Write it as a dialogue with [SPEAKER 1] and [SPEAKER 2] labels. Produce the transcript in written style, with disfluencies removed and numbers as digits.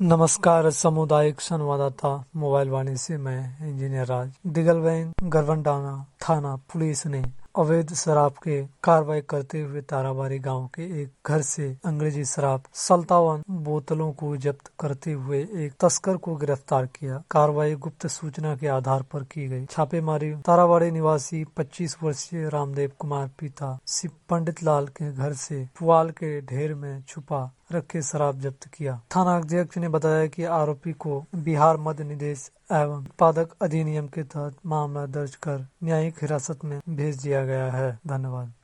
[SPEAKER 1] नमस्कार सामुदायिक संवाददाता मोबाइल वाणी से मैं इंजीनियर राज। दिगलबैंग गरबनडांगा थाना पुलिस ने अवैध शराब के कार्रवाई करते हुए ताराबाड़ी गांव के एक घर से अंग्रेजी शराब 57 बोतलों को जब्त करते हुए एक तस्कर को गिरफ्तार किया। कार्रवाई गुप्त सूचना के आधार पर की गई। छापेमारी ताराबाड़ी निवासी 25 वर्षीय रामदेव कुमार पिता शिव पंडित लाल के घर से पुआल के ढेर में छुपा रखे शराब जब्त किया। थाना अध्यक्ष ने बताया कि आरोपी को बिहार मद्य निदेश एवं उत्पादक अधिनियम के तहत मामला दर्ज कर न्यायिक हिरासत में भेज दिया गया है। धन्यवाद।